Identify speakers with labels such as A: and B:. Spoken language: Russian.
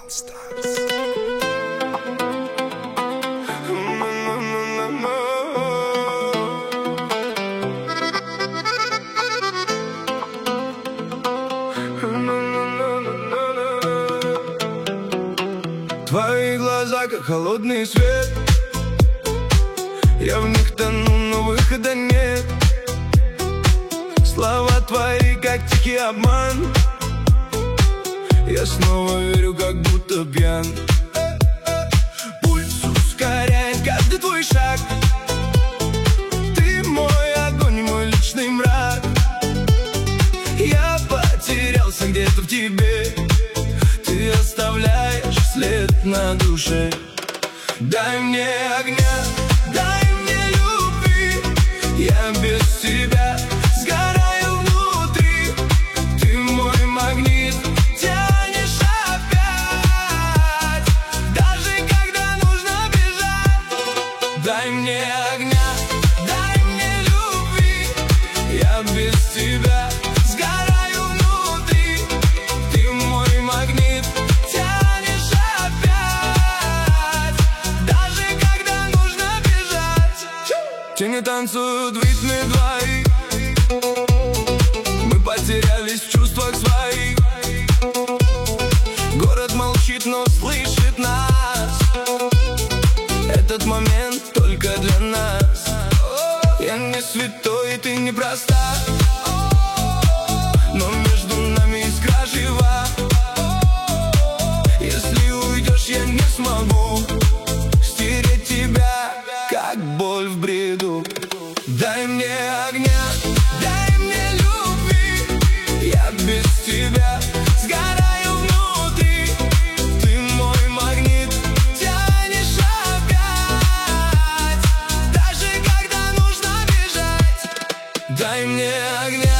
A: Твои глаза, как холодный свет, я в них тону, но выхода нет. Слова твои, как тихий обман, я снова верю, как будто пьян. Пульс ускоряет каждый твой шаг, ты мой огонь, мой личный мрак. Я потерялся где-то в тебе, ты оставляешь след на душе. Дай мне огня, дай мне любви, я без тебя сгораю внутри. Ты мой магнит, тянешь опять, даже когда нужно бежать. Дай мне огня, дай мне любви, я без тебя сгораю внутри. Ты мой магнит, тянешь опять, даже когда нужно бежать. Тени танцуют в ритме двоих, мы потерялись в чувствах своих. Город молчит, но слышит нас, этот момент только для нас. Я не святой, и ты не проста, но между нами искра жива. Если уйдешь, я не смогу стереть тебя, как боль в бреду. Дай мне огня, дай мне любви, я без тебя сгораю внутри. Ты мой магнит, тянешь опять, даже когда нужно бежать. Дай мне огня.